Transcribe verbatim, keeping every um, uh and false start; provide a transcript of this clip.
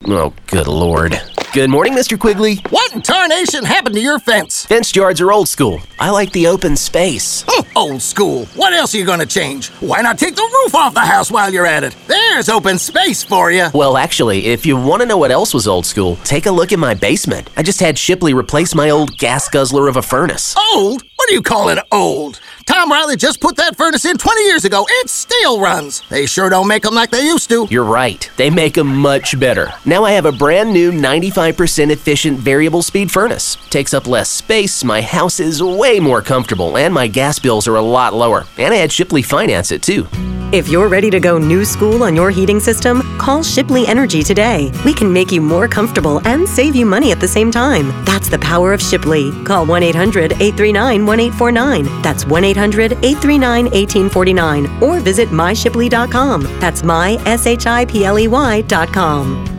Oh, good Lord. Good morning, Mister Quigley. What in tarnation happened to your fence? Fenced yards are old school. I like the open space. Oh, old school. What else are you going to change? Why not take the roof off the house while you're at it? There's open space for you. Well, actually, if you want to know what else was old school, take a look in my basement. I just had Shipley replace my old gas guzzler of a furnace. Old? What do you call it old? Tom Riley just put that furnace in twenty years ago. It still runs. They sure don't make them like they used to. You're right. They make them much better. Now I have a brand new ninety-five percent efficient variable speed furnace. Takes up less space, my house is way more comfortable, and my gas bills are a lot lower. And I had Shipley finance it too. If you're ready to go new school on your heating system, call Shipley Energy today. We can make you more comfortable and save you money at the same time. That's the power of Shipley. Call one eight hundred, eight three nine, one eight four nine. That's one eight hundred, eight three nine, one eight four nine. Or visit my shipley dot com. That's my, S H I P L E Y dot com.